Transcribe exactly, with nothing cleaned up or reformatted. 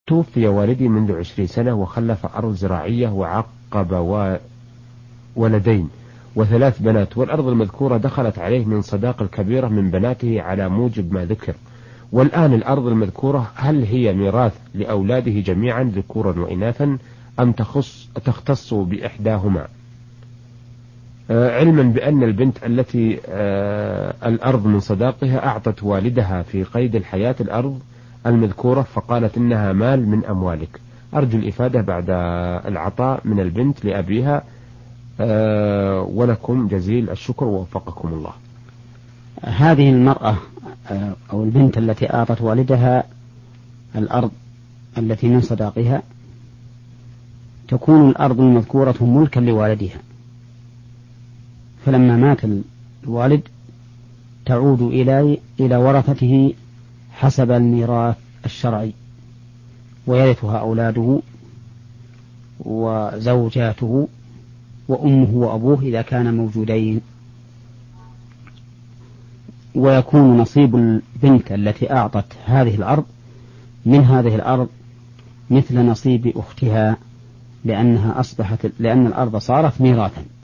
توفي والدي منذ عشرين سنة وخلف أرض زراعية وعقب ولدين وثلاث بنات، والأرض المذكورة دخلت عليه من صداقة الكبيرة من بناته على موجب ما ذكر. والآن الأرض المذكورة هل هي ميراث لأولاده جميعا ذكورا وإناثا أم تخص تختص بإحداهما؟ آه علما بأن البنت التي آه الأرض من صداقها أعطت والدها في قيد الحياة الأرض المذكورة فقالت إنها مال من أموالك. أرجو الإفادة بعد العطاء من البنت لأبيها، آه ولكم جزيل الشكر ووفقكم الله. هذه المرأة أو البنت التي أعطت والدها الأرض التي من صداقها تكون الأرض المذكورة ملكا لوالدها، فلما مات الوالد تعود إلى إلى ورثته حسب الميراث الشرعي، ويرثها أولاده وزوجاته وأمه وأبوه إذا كان موجودين، ويكون نصيب البنت التي أعطت هذه الأرض من هذه الأرض مثل نصيب أختها، لأنها أصبحت لأن الأرض صارت ميراثا.